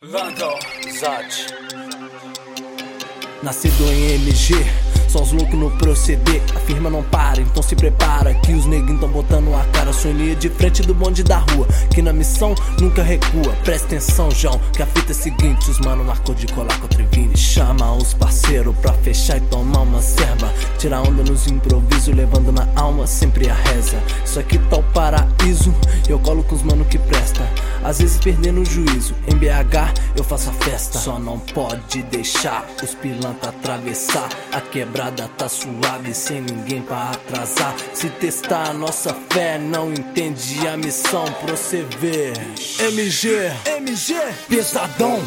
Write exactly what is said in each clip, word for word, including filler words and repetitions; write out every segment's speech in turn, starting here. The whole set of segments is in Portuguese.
Lando Zat. Nascido em M G, só os loucos no proceder. A firma não para, então se prepara que os neguinhos tão botando a cara. Sonhei de frente do bonde da rua, que na missão nunca recua. Presta atenção, João, que a fita é seguinte: os mano marcou de colar com a Trevini. Chama os parceiros pra fechar e tomar uma serva. Tira onda nos improvisos, levando na alma sempre a reza. Isso aqui tá o paraíso, eu colo com os mano que presta. Às vezes perdendo o juízo, em B H eu faço a festa. Só não pode deixar os pilantra atravessar. A quebrada tá suave, sem ninguém pra atrasar. Se testar a nossa fé, não entende a missão pra você ver. M G, M G, pesadão.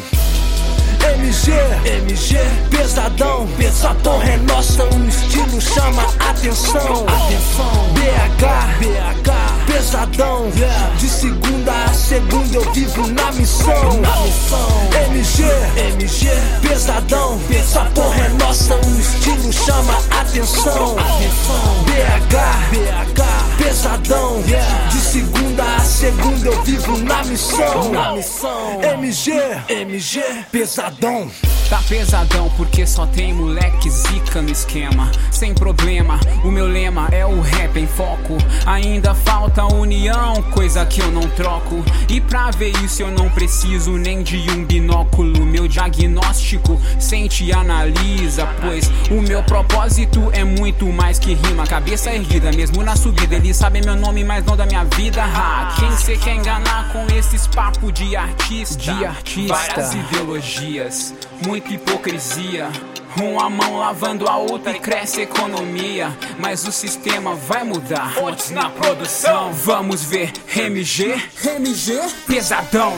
M G, M G, pesadão. Pesadão é nossa, um estilo chama atenção. Atenção, B H, B H, pesadão. Yeah. De segunda a segunda eu vivo na missão. Na missão, M G, M G, pesadão. Essa porra é nossa, um estilo chama atenção. Atenção, B H, B H, pesadão. Yeah. De segunda a segunda eu vivo na missão. Na missão, M G, M G, pesadão. Tá pesadão porque só tem moleque zica no esquema. Sem problema, o meu lema é o rap em foco. Ainda falta união, coisa que eu não troco. E pra ver isso eu não preciso nem de um binóculo. Meu diagnóstico sente e analisa, pois o meu propósito é muito mais que rima. Cabeça erguida, mesmo na subida. Eles sabem meu nome, mas não da minha vida. Ha, quem cê quer enganar com esses papos de artista? De artista. Várias ideologias, muita hipocrisia. Uma mão lavando a outra e cresce a economia. Mas o sistema vai mudar. Fontes na produção. Vamos ver M G, M G, pesadão.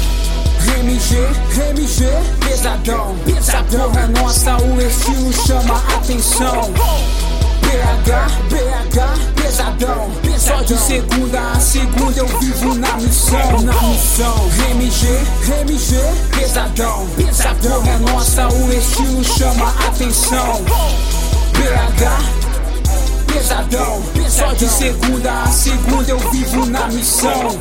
M G, M G, pesadão. Essa porra é nossa, o estilo chama atenção. B H, B H, pesadão. Só de segunda a segunda eu vivo na missão. Na missão, M G, M G, pesadão. Essa porra é nossa, o estilo chama atenção. B H, pesadão. Só de segunda a segunda eu vivo na missão.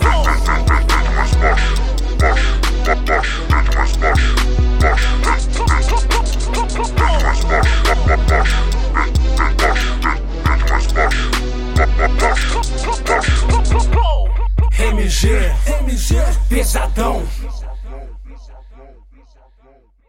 M G, M G, pesadão.